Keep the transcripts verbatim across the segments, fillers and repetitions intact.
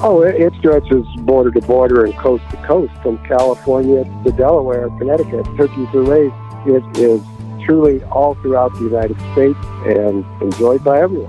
Oh, it, it stretches border to border and coast to coast, from California to Delaware, Connecticut. Turkeys are raised. It is truly all throughout the United States and enjoyed by everyone.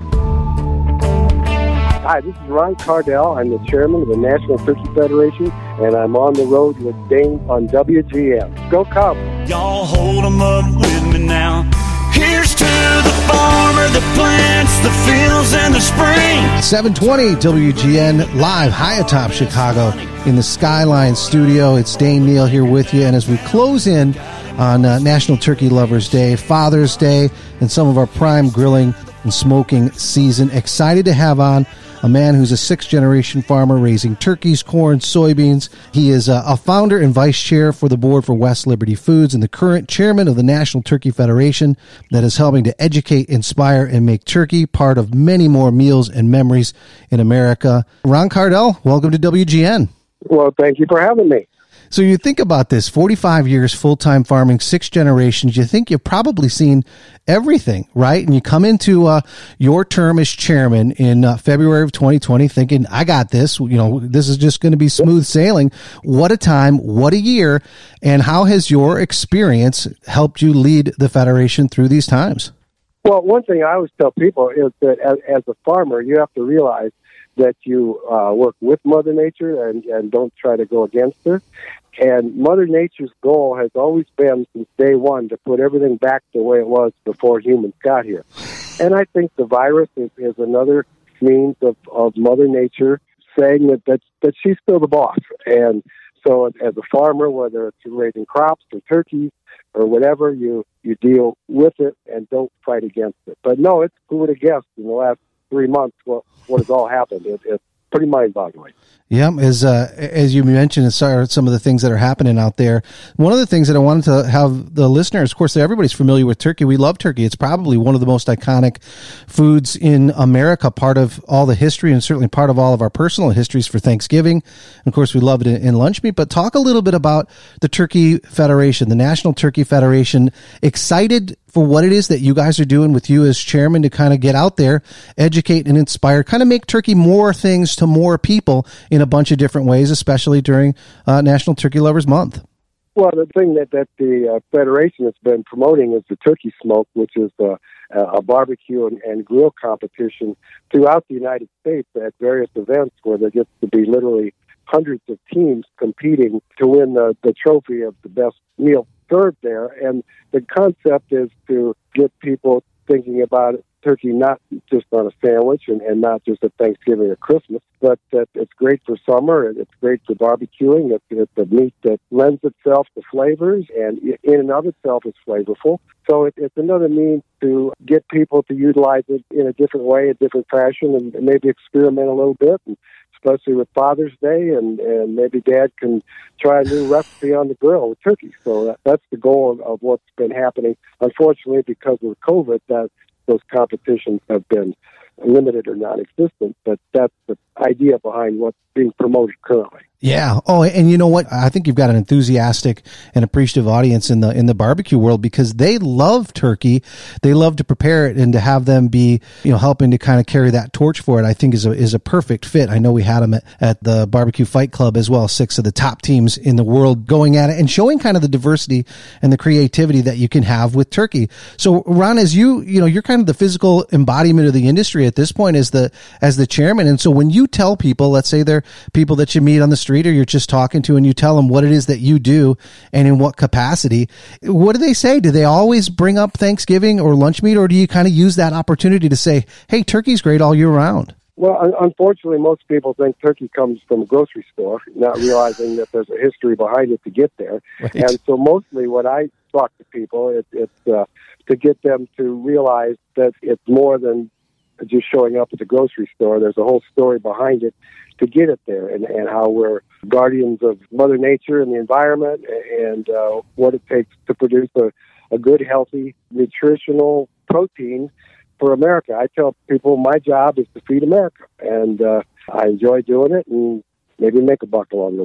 Hi, this is Ron Cardell. I'm the chairman of the National Turkey Federation, and I'm on the road with Dane on W G N. Go Cubs! Y'all hold 'em up with me now. Here's to the farmer that plants the fields in the spring. seven twenty W G N, live high atop Chicago in the Skyline studio. It's Dane Neal here with you. And as we close in on uh, National Turkey Lovers Day, Father's Day, and some of our prime grilling and smoking season, excited to have on a man who's a sixth-generation farmer raising turkeys, corn, soybeans. He is a, a founder and vice chair for the board for West Liberty Foods and the current chairman of the National Turkey Federation that is helping to educate, inspire, and make turkey part of many more meals and memories in America. Ron Cardell, welcome to W G N. Well, thank you for having me. So you think about this, forty-five years full-time farming, six generations, you think you've probably seen everything, right? And you come into uh, your term as chairman in uh, February of twenty twenty thinking, I got this, you know, this is just going to be smooth sailing. What a time, what a year, and how has your experience helped you lead the Federation through these times? Well, one thing I always tell people is that as, as a farmer, you have to realize that you uh, work with Mother Nature and, and don't try to go against her. And Mother Nature's goal has always been, since day one, to put everything back the way it was before humans got here. And I think the virus is, is another means of, of Mother Nature saying that, that, that she's still the boss. And so as a farmer, whether it's raising crops or turkeys or whatever, you, you deal with it and don't fight against it. But no, it's, who would have guessed in the last three months what, what has all happened? It, it's pretty mind-boggling. Yeah, as uh, as you mentioned, some of the things that are happening out there. One of the things that I wanted to have the listeners, of course, everybody's familiar with turkey. We love turkey. It's probably one of the most iconic foods in America, part of all the history and certainly part of all of our personal histories for Thanksgiving. And of course, we love it in, in lunch meat. But talk a little bit about the Turkey Federation, the National Turkey Federation. Excited for what it is that you guys are doing with you as chairman to kind of get out there, educate and inspire, kind of make turkey more things to more people in a bunch of different ways, especially during uh, National Turkey Lovers Month. Well, the thing that, that the uh, Federation has been promoting is the Turkey Smoke, which is uh, a barbecue and, and grill competition throughout the United States at various events where there gets to be literally hundreds of teams competing to win the, the trophy of the best meal served there. And the concept is to get people thinking about turkey not just on a sandwich and, and not just at Thanksgiving or Christmas, but that it's great for summer, it's great for barbecuing, it's, it's a meat that lends itself to flavors and in and of itself is flavorful. So it, it's another means to get people to utilize it in a different way, a different fashion, and maybe experiment a little bit, and especially with Father's Day, and, and maybe Dad can try a new recipe on the grill with turkey. So that, that's the goal of, of what's been happening. Unfortunately, because of COVID, that those competitions have been limited or non-existent, but that's the idea behind what's being promoted currently. Yeah. Oh, and you know what? I think you've got an enthusiastic and appreciative audience in the in the barbecue world because they love turkey. They love to prepare it, and to have them be, you know, helping to kind of carry that torch for it, I think is a is a perfect fit. I know we had them at, at the Barbecue Fight Club as well, six of the top teams in the world going at it and showing kind of the diversity and the creativity that you can have with turkey. So, Ron, as you, you know, you're kind of the physical embodiment of the industry at this point as the as the chairman. And so when you tell people, let's say they're people that you meet on the street or you're just talking to, and you tell them what it is that you do and in what capacity, what do they say? Do they always bring up Thanksgiving or lunch meat, or do you kind of use that opportunity to say, hey, turkey's great all year round? Well, un- unfortunately, most people think turkey comes from a grocery store, not realizing that there's a history behind it to get there. Right. And so mostly what I talk to people, it, it's uh, to get them to realize that it's more than just showing up at the grocery store. There's a whole story behind it to get it there, and, and how we're guardians of Mother Nature and the environment, and uh, what it takes to produce a, a good, healthy, nutritional protein for America. I tell people my job is to feed America, and uh, I enjoy doing it, and maybe make a buck along the way.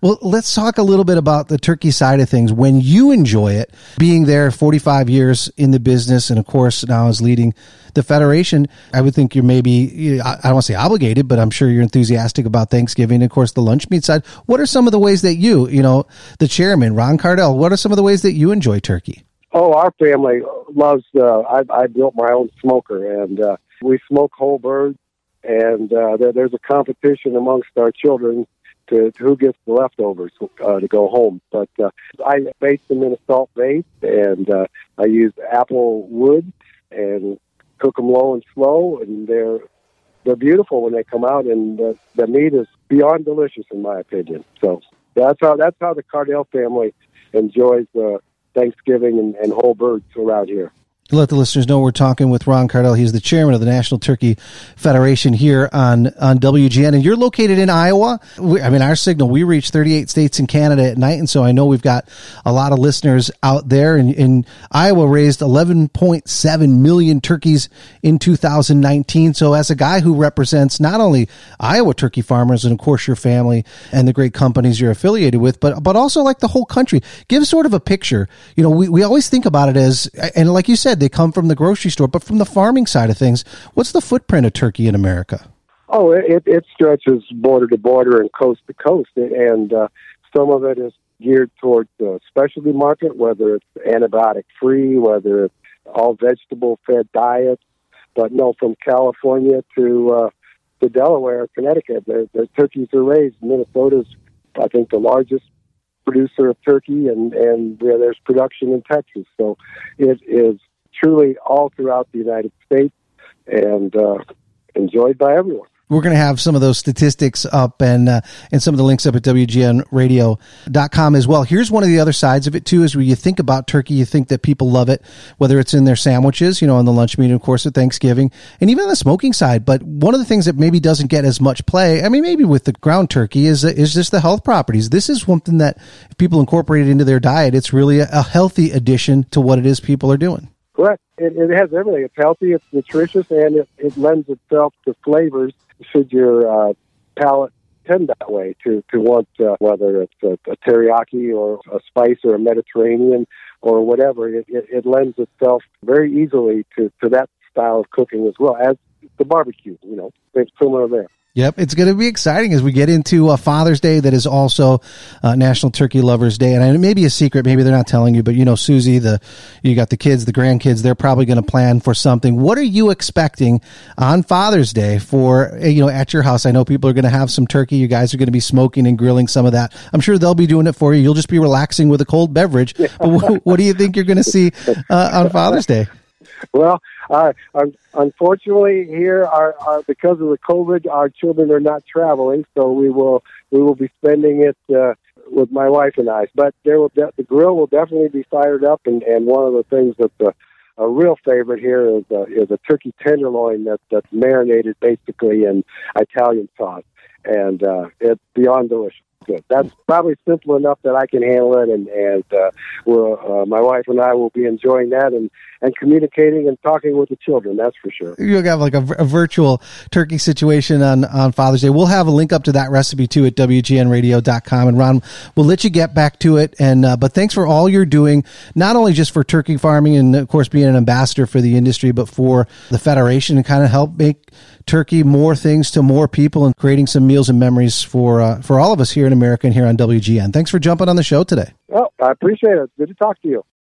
Well, let's talk a little bit about the turkey side of things. When you enjoy it, being there forty-five years in the business, and of course now is leading the Federation, I would think you're maybe, I don't want to say obligated, but I'm sure you're enthusiastic about Thanksgiving. And of course, the lunch meat side. What are some of the ways that you, you know, the chairman, Ron Cardell, what are some of the ways that you enjoy turkey? Oh, our family loves, uh, I, I built my own smoker, and uh, we smoke whole birds, and uh, there, there's a competition amongst our children to, to who gets the leftovers uh, to go home. But uh, I base them in a salt base, and uh, I use apple wood and cook them low and slow, and they're they're beautiful when they come out, and uh, the meat is beyond delicious in my opinion. So that's how that's how the Cardell family enjoys uh, Thanksgiving and, and whole birds around here. Let the listeners know we're talking with Ron Cardell. He's the chairman of the National Turkey Federation here on, on W G N. And you're located in Iowa. We, I mean, our signal, we reach thirty-eight states in Canada at night. And so I know we've got a lot of listeners out there. And, and Iowa raised eleven point seven million turkeys in two thousand nineteen. So as a guy who represents not only Iowa turkey farmers and, of course, your family and the great companies you're affiliated with, but but also like the whole country, give sort of a picture. You know, we, we always think about it as, and like you said, they come from the grocery store, but from the farming side of things, what's the footprint of turkey in America? Oh, it, it stretches border to border and coast to coast, and uh, some of it is geared towards the specialty market, whether it's antibiotic-free, whether it's all vegetable-fed diets. But no, from California to uh, to Delaware, Connecticut, the, the turkeys are raised. Minnesota's, I think, the largest producer of turkey, and, and where there's production in Texas. So it is truly all throughout the United States, and uh, enjoyed by everyone. We're going to have some of those statistics up and uh, and some of the links up at W G N radio dot com as well. Here's one of the other sides of it, too, is when you think about turkey, you think that people love it, whether it's in their sandwiches, you know, on the lunch meat, of course, at Thanksgiving, and even on the smoking side. But one of the things that maybe doesn't get as much play, I mean, maybe with the ground turkey, is is just the health properties. This is something that if people incorporate it into their diet, it's really a, a healthy addition to what it is people are doing. Correct. It, it has everything. It's healthy, it's nutritious, and it, it lends itself to flavors should your uh, palate tend that way to, to want, uh, whether it's a, a teriyaki or a spice or a Mediterranean or whatever. It, it, it lends itself very easily to, to that style of cooking as well as the barbecue. You know, it's similar there. Yep, it's going to be exciting as we get into uh, Father's Day. That is also uh, National Turkey Lovers Day, and it may be a secret. Maybe they're not telling you, but you know, Susie, the you got the kids, the grandkids. They're probably going to plan for something. What are you expecting on Father's Day for you know at your house? I know people are going to have some turkey. You guys are going to be smoking and grilling some of that. I'm sure they'll be doing it for you. You'll just be relaxing with a cold beverage. But what, what do you think you're going to see uh, on Father's Day? Well, uh, unfortunately, here, our, our, because of the COVID, our children are not traveling, so we will we will be spending it uh, with my wife and I. But there will de- the grill will definitely be fired up, and, and one of the things that's a, a real favorite here is a, is a turkey tenderloin that, that's marinated basically in Italian sauce, and uh, it's beyond delicious. Good. That's probably simple enough that I can handle it, and and uh, we'll, uh, my wife and I will be enjoying that and, and communicating and talking with the children. That's for sure. You'll have like a, a virtual turkey situation on, on Father's Day. We'll have a link up to that recipe too at W G N radio dot com. And Ron, we'll let you get back to it. And uh, but thanks for all you're doing, not only just for turkey farming and of course being an ambassador for the industry, but for the Federation and kind of help make turkey more things to more people and creating some meals and memories for uh, for all of us here in America and here on W G N. Thanks for jumping on the show today. Well, I appreciate it. Good to talk to you.